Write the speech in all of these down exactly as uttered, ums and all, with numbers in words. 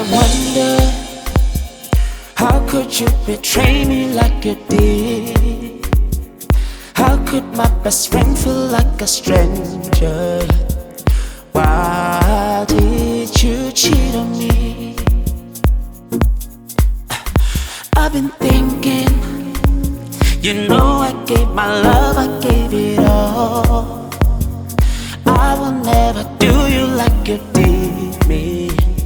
wonder, how could you betray me like you did? How could my best friend feel like a stranger? Why did you cheat on me? I've been thinking, you know I gave my love, I gave it all. I will never do you like you did me.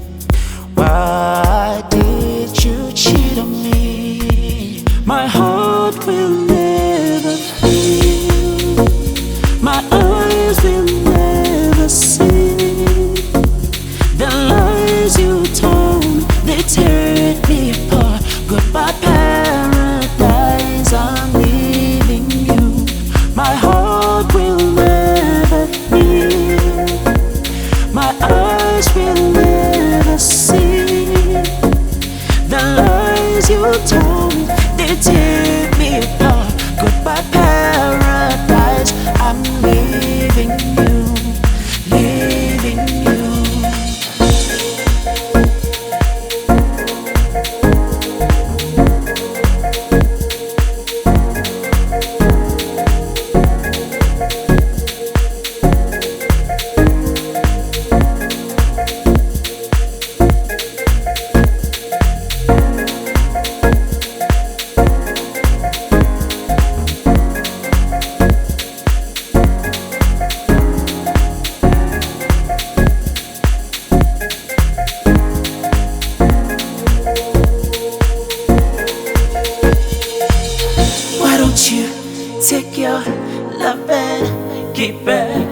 Why did you cheat on me? My heart will never feel, my eyes will never see the lies you told, they tear me apart. Goodbye paradise, I'm leaving you. My heart will never feel, my eyes will never see the lies you told me, they tear me apart. Goodbye paradise, I'm leaving you, leaving you. You take your love and keep it.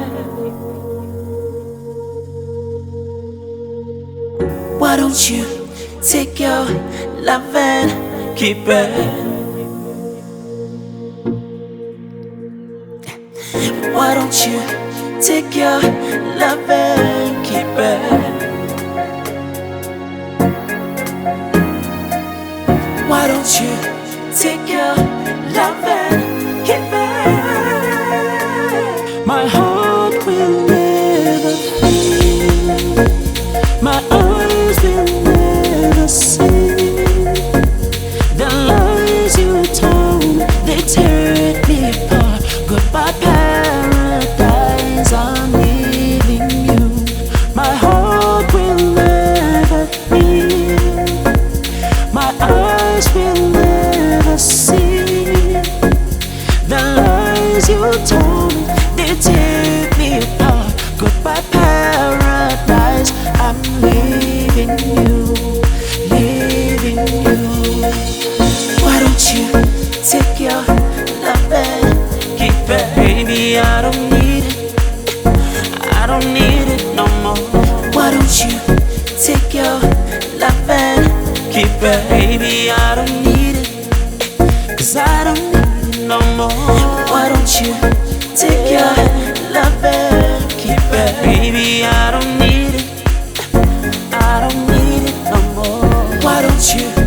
Why don't you take your love and keep it? Why don't you take your love and keep it? Why don't you take your love and keep it? My heart will never feel, my eyes will never see the lies you told, they tear me apart. Goodbye paradise, I'm leaving you. My heart will never feel, my eyes will never see the lies you told me, they tear me apart. Goodbye paradise, I'm leaving you, leaving you. Why don't you take your love and keep it? Baby, I don't need it, I don't need it no more. Why don't you take your love and keep it? Baby, I don't need it, 'cause I don't need it no more. Why don't you take your love and keep it? Baby, I don't need it, I don't need it no more. Why don't you